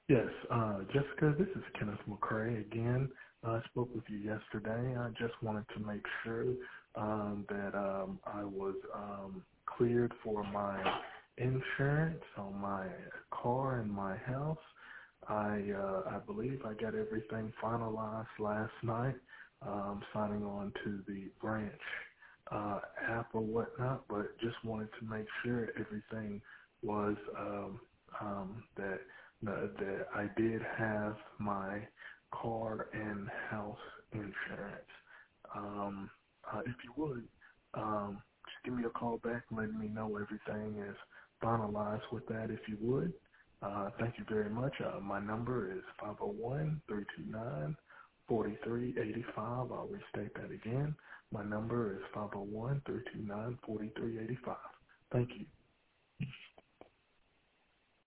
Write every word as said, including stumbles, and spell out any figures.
Yes, uh, Jessica, this is Kenneth McCrae again. I spoke with you yesterday. I just wanted to make sure um, that um, I was um, cleared for my insurance on my car and my house. I uh, I believe I got everything finalized last night, um, signing on to the branch uh, app or whatnot, but just wanted to make sure everything was um, um, that no, that I did have my car and house insurance. Um, uh, if you would, um, just give me a call back and let me know everything is finalized with that if you would. Uh, thank you very much. Uh, my number is five oh one, three two nine, four three eight five. I'll restate that again. My number is five oh one, three two nine, four three eight five. Thank you.